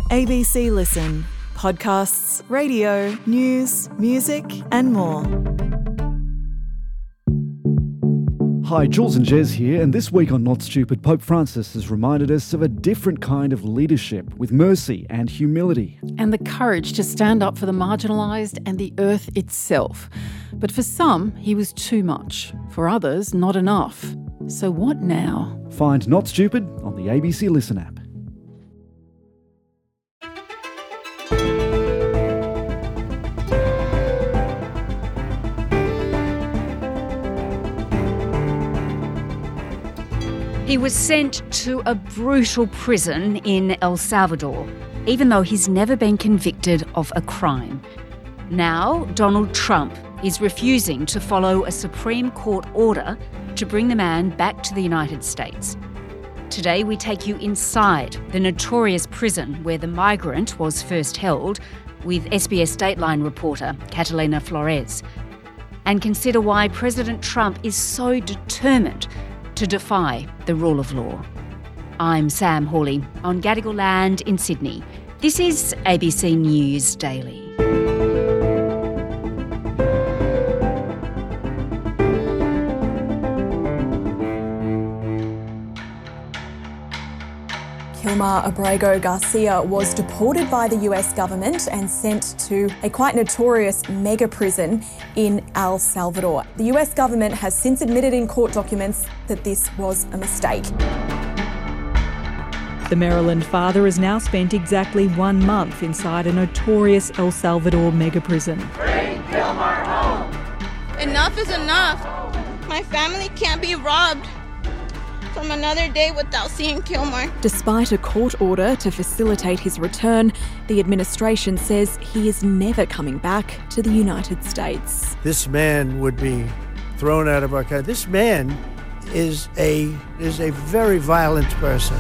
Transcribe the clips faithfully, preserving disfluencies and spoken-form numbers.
A B C Listen. Podcasts, radio, news, music and more. Hi, Jules and Jez here, and this week on Not Stupid, Pope Francis has reminded us of a different kind of leadership with mercy and humility. And the courage to stand up for the marginalised and the earth itself. But for some, he was too much. For others, not enough. So what now? Find Not Stupid on the A B C Listen app. He was sent to a brutal prison in El Salvador, even though he's never been convicted of a crime. Now, Donald Trump is refusing to follow a Supreme Court order to bring the man back to the United States. Today, we take you inside the notorious prison where the migrant was first held with S B S Dateline reporter Catalina Flores, and consider why President Trump is so determined to defy the rule of law. I'm Sam Hawley on Gadigal land in Sydney. This is A B C News Daily. Kilmar Abrego Garcia was deported by the U S government and sent to a quite notorious mega prison in El Salvador. The U S government has since admitted in court documents that this was a mistake. The Maryland father has now spent exactly one month inside a notorious El Salvador mega prison. Bring Kilmar home! Enough is enough. My family can't be robbed from another day without seeing Kilmar. Despite a court order to facilitate his return, the administration says he is never coming back to the United States. This man would be thrown out of our country. This man is a is a very violent person.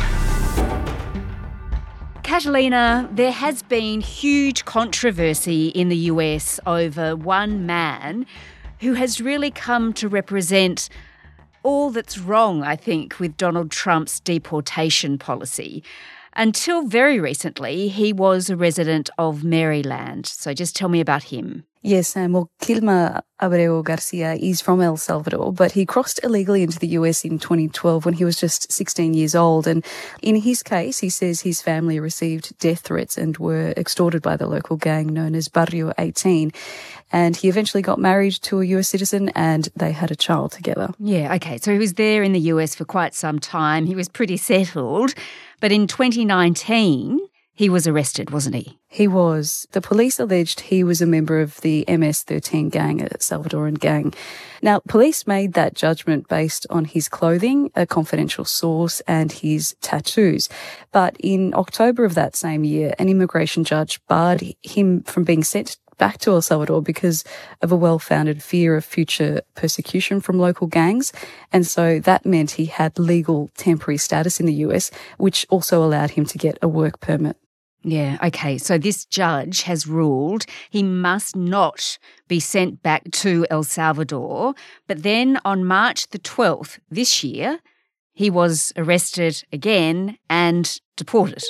Catalina, there has been huge controversy in the U S over one man who has really come to represent all that's wrong, I think, with Donald Trump's deportation policy. Until very recently, he was a resident of Maryland. So just tell me about him. Yes, Sam. Well, Kilmar Abrego Garcia is from El Salvador, but he crossed illegally into the U S in twenty twelve when he was just sixteen years old. And in his case, he says his family received death threats and were extorted by the local gang known as Barrio eighteen. And he eventually got married to a U S citizen and they had a child together. Yeah, okay. So he was there in the U S for quite some time. He was pretty settled. But in twenty nineteen, he was arrested, wasn't he? He was. The police alleged he was a member of the M S thirteen gang, a Salvadoran gang. Now, police made that judgment based on his clothing, a confidential source, and his tattoos. But in October of that same year, an immigration judge barred him from being sent back to El Salvador because of a well-founded fear of future persecution from local gangs. And so that meant he had legal temporary status in the U S, which also allowed him to get a work permit. Yeah, okay. So this judge has ruled he must not be sent back to El Salvador. But then on March the twelfth this year, he was arrested again and deported.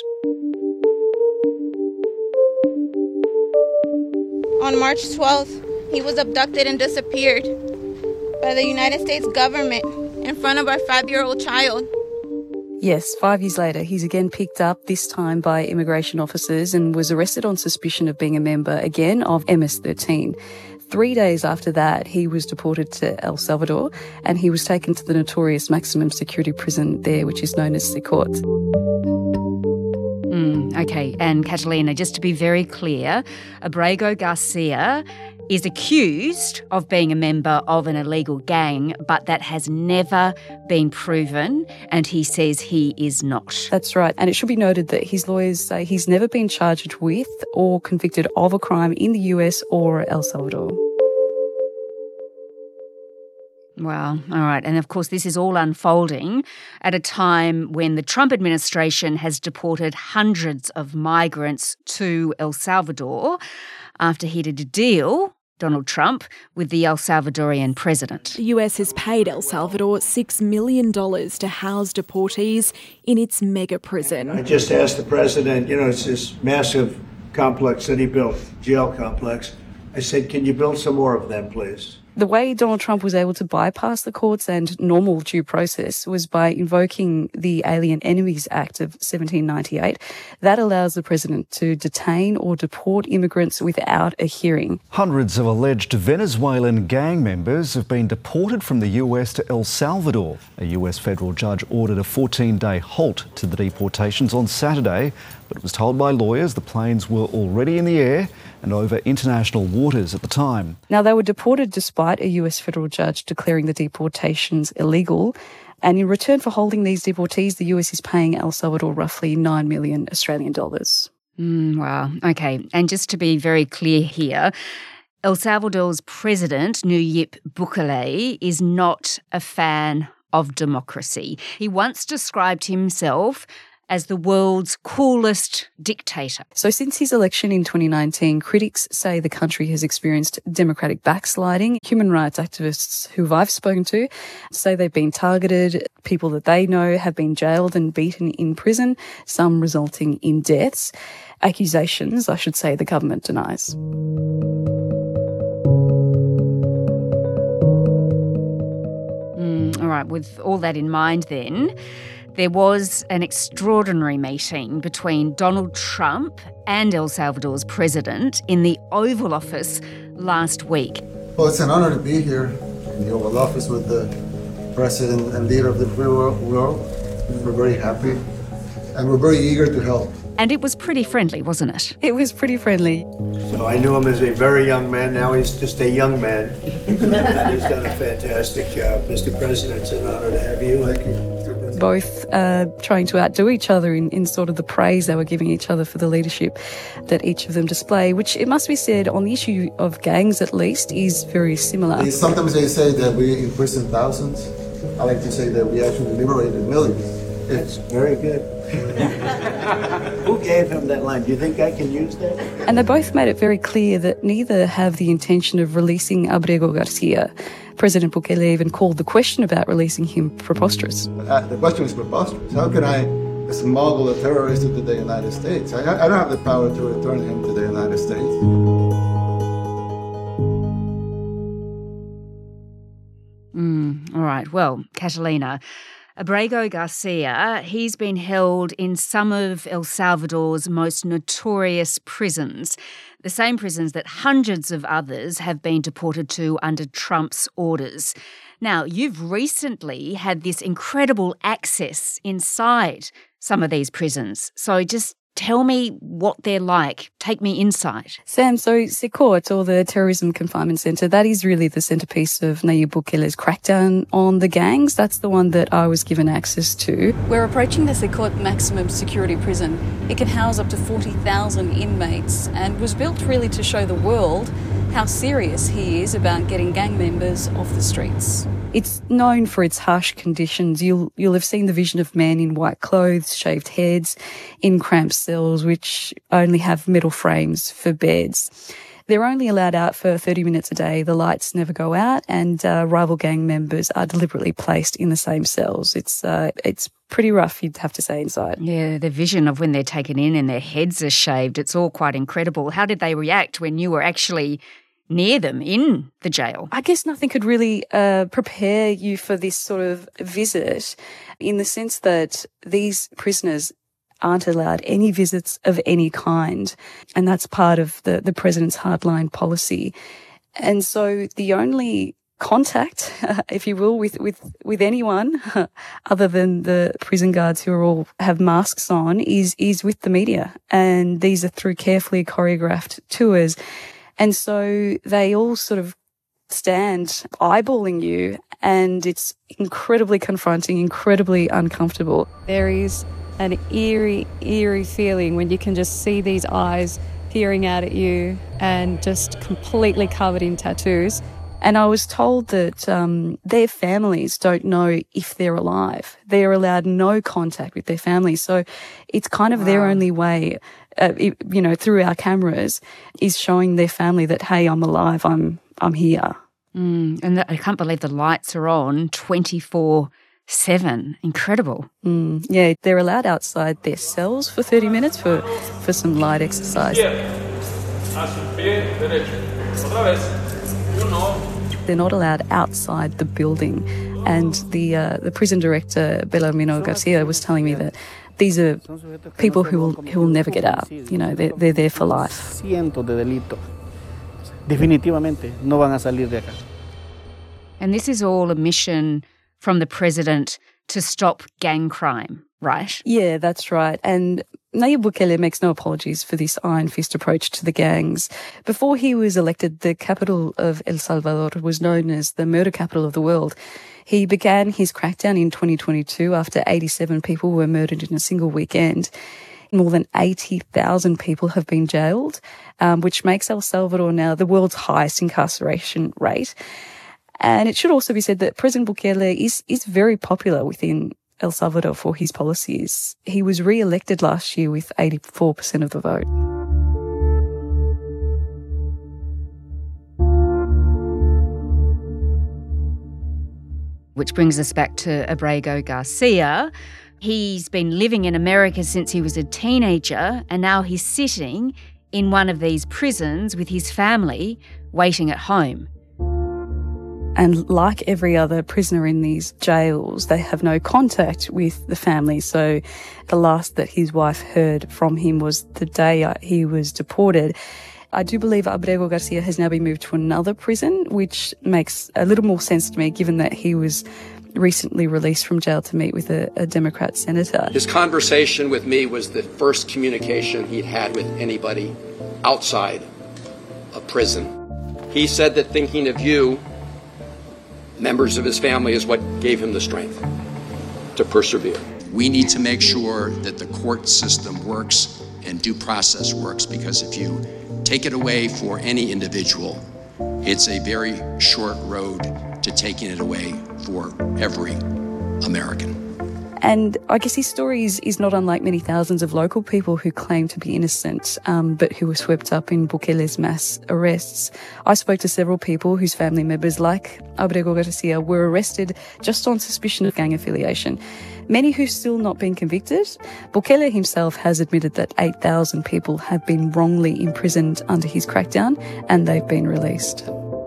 On March twelfth, he was abducted and disappeared by the United States government in front of our five-year-old child. Yes, five years later, he's again picked up, this time by immigration officers, and was arrested on suspicion of being a member, again, of M S thirteen. Three days after that, he was deported to El Salvador, and he was taken to the notorious maximum security prison there, which is known as Secot. Mm, okay, and Catalina, just to be very clear, Abrego Garcia is accused of being a member of an illegal gang, but that has never been proven, and he says he is not. That's right, and it should be noted that his lawyers say he's never been charged with or convicted of a crime in the U S or El Salvador. Wow. All right. And of course, this is all unfolding at a time when the Trump administration has deported hundreds of migrants to El Salvador after he did a deal Donald Trump with the El Salvadorian president. The U S has paid El Salvador six million dollars to house deportees in its mega prison. I just asked the president, you know, it's this massive complex that he built, jail complex. I said, can you build some more of them, please? The way Donald Trump was able to bypass the courts and normal due process was by invoking the Alien Enemies Act of seventeen ninety-eight. That allows the president to detain or deport immigrants without a hearing. Hundreds of alleged Venezuelan gang members have been deported from the U S to El Salvador. A U S federal judge ordered a fourteen-day halt to the deportations on Saturday, but was told by lawyers the planes were already in the air and over international waters at the time. Now, they were deported despite a U S federal judge declaring the deportations illegal. And in return for holding these deportees, the U S is paying El Salvador roughly nine million Australian dollars. Mm, wow. Okay. And just to be very clear here, El Salvador's president, Nayib Bukele, is not a fan of democracy. He once described himself as the world's coolest dictator. So since his election in twenty nineteen, critics say the country has experienced democratic backsliding. Human rights activists who I've spoken to say they've been targeted. People that they know have been jailed and beaten in prison, some resulting in deaths. Accusations, I should say, the government denies. Mm, all right, with all that in mind then, there was an extraordinary meeting between Donald Trump and El Salvador's president in the Oval Office last week. Well, it's an honor to be here in the Oval Office with the president and leader of the free world. We're very happy and we're very eager to help. And it was pretty friendly, wasn't it? It was pretty friendly. So I knew him as a very young man. Now he's just a young man. And he's done a fantastic job. Mister President, it's an honor to have you. Thank you. Both uh, trying to outdo each other in, in sort of the praise they were giving each other for the leadership that each of them display, which it must be said on the issue of gangs at least is very similar. Sometimes they say that we imprison thousands. I like to say that we actually liberated millions. It's very good. Who gave him that line? Do you think I can use that? And they both made it very clear that neither have the intention of releasing Abrego Garcia. President Bukele even called the question about releasing him preposterous. Uh, the question is preposterous. How can I smuggle a terrorist into the United States? I, I don't have the power to return him to the United States. Mm, all right. Well, Catalina, Abrego Garcia, he's been held in some of El Salvador's most notorious prisons, the same prisons that hundreds of others have been deported to under Trump's orders. Now, you've recently had this incredible access inside some of these prisons. So just tell me what they're like. Take me inside. Sam, so Secort, or the Terrorism Confinement Centre, that is really the centrepiece of Nayib Bukele's crackdown on the gangs. That's the one that I was given access to. We're approaching the Secort maximum security prison. It can house up to forty thousand inmates and was built really to show the world how serious he is about getting gang members off the streets. It's known for its harsh conditions. You'll you'll have seen the vision of men in white clothes, shaved heads, in cramped cells which only have metal frames for beds. They're only allowed out for thirty minutes a day. The lights never go out, and uh, rival gang members are deliberately placed in the same cells. It's uh, it's pretty rough, you'd have to say, inside. Yeah, the vision of when they're taken in and their heads are shaved, it's all quite incredible. How did they react when you were actually near them in the jail? I guess nothing could really uh, prepare you for this sort of visit, in the sense that these prisoners aren't allowed any visits of any kind. And that's part of the, the president's hardline policy. And so the only contact, uh, if you will, with, with, with anyone other than the prison guards who are all have masks on is, is with the media. And these are through carefully choreographed tours. And so they all sort of stand eyeballing you, and it's incredibly confronting, incredibly uncomfortable. There is an eerie, eerie feeling when you can just see these eyes peering out at you and just completely covered in tattoos. And I was told that um, their families don't know if they're alive. They're allowed no contact with their families. So it's kind of wow. their only way, uh, it, you know, through our cameras, is showing their family that, hey, I'm alive, I'm I'm here. Mm, and the, I can't believe the lights are on twenty-four seven. Incredible. Mm, yeah, they're allowed outside their cells for thirty minutes for, for some light exercise. They're not allowed outside the building. And the uh, the prison director, Belarmino Garcia, was telling me that these are people who will, who will never get out. You know, they're, they're there for life. Definitivamente no van a salir de acá. And this is all a mission from the president to stop gang crime, right? Yeah, that's right. And Nayib Bukele makes no apologies for this iron fist approach to the gangs. Before he was elected, the capital of El Salvador was known as the murder capital of the world. He began his crackdown in twenty twenty-two after eighty-seven people were murdered in a single weekend. More than eighty thousand people have been jailed, um, which makes El Salvador now the world's highest incarceration rate. And it should also be said that President Bukele is, is very popular within El Salvador for his policies. He was re-elected last year with eighty-four percent of the vote. Which brings us back to Abrego Garcia. He's been living in America since he was a teenager, and now he's sitting in one of these prisons with his family, waiting at home. And like every other prisoner in these jails, they have no contact with the family. So the last that his wife heard from him was the day he was deported. I do believe Abrego Garcia has now been moved to another prison, which makes a little more sense to me, given that he was recently released from jail to meet with a, a Democrat senator. His conversation with me was the first communication he'd had with anybody outside a prison. He said that thinking of you, members of his family, is what gave him the strength to persevere. We need to make sure that the court system works and due process works, because if you take it away for any individual, it's a very short road to taking it away for every American. And I guess his story is, is not unlike many thousands of local people who claim to be innocent, um, but who were swept up in Bukele's mass arrests. I spoke to several people whose family members, like Abrego Garcia, were arrested just on suspicion of gang affiliation. Many who've still not been convicted. Bukele himself has admitted that eight thousand people have been wrongly imprisoned under his crackdown, and they've been released.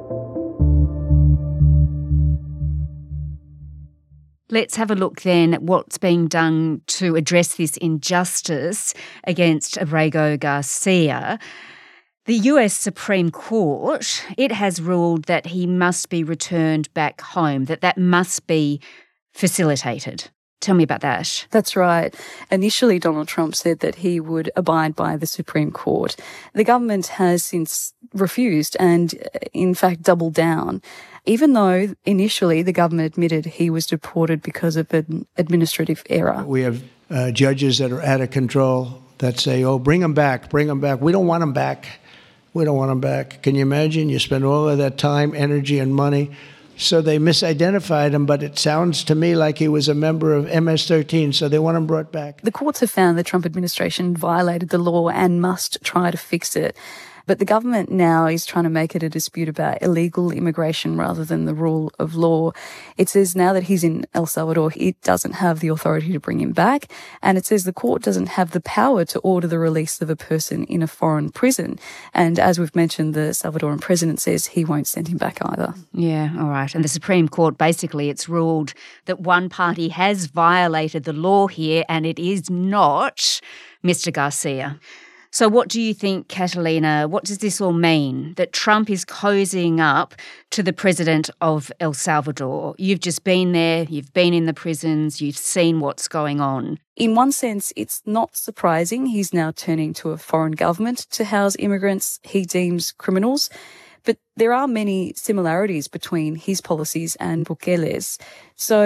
Let's have a look then at what's being done to address this injustice against Abrego Garcia. The U S Supreme Court, it has ruled that he must be returned back home, that that must be facilitated. Tell me about that. That's right. Initially, Donald Trump said that he would abide by the Supreme Court. The government has since refused and, in fact, doubled down, even though initially the government admitted he was deported because of an administrative error. We have uh, judges that are out of control that say, oh, bring them back, bring them back. We don't want them back. We don't want them back. Can you imagine? You spend all of that time, energy, and money. So they misidentified him, but it sounds to me like he was a member of M S thirteen, so they want him brought back. The courts have found the Trump administration violated the law and must try to fix it. But the government now is trying to make it a dispute about illegal immigration rather than the rule of law. It says now that he's in El Salvador, it doesn't have the authority to bring him back. And it says the court doesn't have the power to order the release of a person in a foreign prison. And as we've mentioned, the Salvadoran president says he won't send him back either. Yeah, all right. And the Supreme Court, basically, it's ruled that one party has violated the law here, and it is not Mister Garcia. So what do you think, Catalina? What does this all mean? That Trump is cozying up to the president of El Salvador. You've just been there, you've been in the prisons, you've seen what's going on. In one sense, it's not surprising he's now turning to a foreign government to house immigrants he deems criminals. But there are many similarities between his policies and Bukele's. So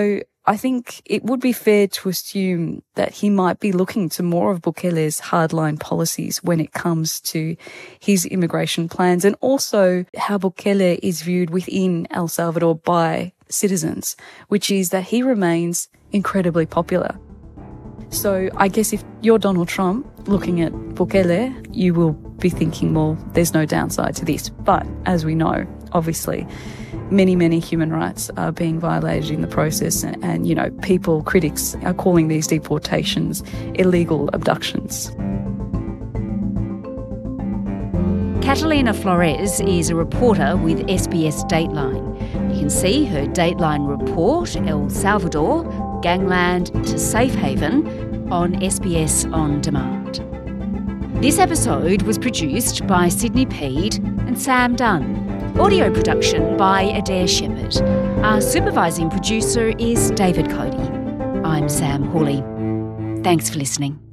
I think it would be fair to assume that he might be looking to more of Bukele's hardline policies when it comes to his immigration plans, and also how Bukele is viewed within El Salvador by citizens, which is that he remains incredibly popular. So I guess if you're Donald Trump looking at Bukele, you will be thinking, well, there's no downside to this. But as we know, obviously, many, many human rights are being violated in the process. And, and, you know, people, critics are calling these deportations illegal abductions. Catalina Flores is a reporter with S B S Dateline. You can see her Dateline report, El Salvador, Gangland to Safe Haven, on S B S On Demand. This episode was produced by Sydney Peed and Sam Dunn. Audio production by Adair Shepherd. Our supervising producer is David Cody. I'm Sam Hawley. Thanks for listening.